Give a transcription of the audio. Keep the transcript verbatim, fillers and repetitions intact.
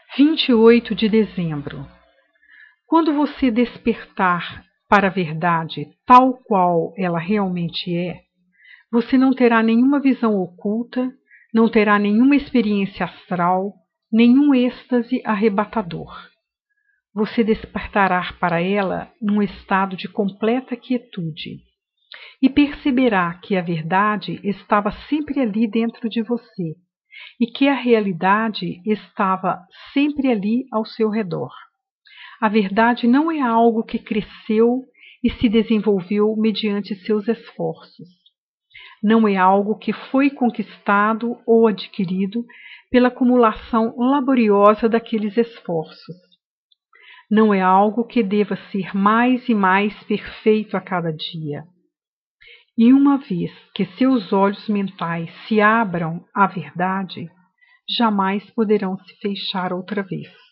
vinte e oito de dezembro. Quando você despertar para a verdade tal qual ela realmente é, você não terá nenhuma visão oculta, não terá nenhuma experiência astral, nenhum êxtase arrebatador. Você despertará para ela num estado de completa quietude e perceberá que a verdade estava sempre ali dentro de você e que a realidade estava sempre ali ao seu redor. A verdade não é algo que cresceu e se desenvolveu mediante seus esforços. Não é algo que foi conquistado ou adquirido pela acumulação laboriosa daqueles esforços. Não é algo que deva ser mais e mais perfeito a cada dia. E uma vez que seus olhos mentais se abram à verdade, jamais poderão se fechar outra vez.